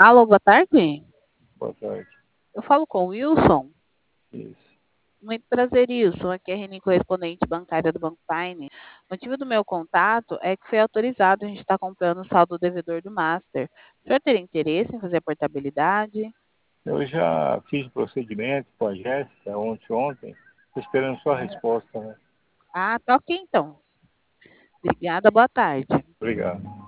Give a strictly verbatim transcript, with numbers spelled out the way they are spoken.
Alô, boa tarde. Boa tarde. Eu falo com o Wilson. Isso. Muito prazer, Wilson. Aqui é a Reni, correspondente bancária do Banco Paine. O motivo do meu contato é que foi autorizado, a gente está comprando o saldo devedor do Master. O senhor teria interesse em fazer a portabilidade? Eu já fiz o procedimento com a Jéssica ontem, ontem. Estou esperando sua resposta, né? Ah, tá ok então. Obrigada, boa tarde. Obrigado.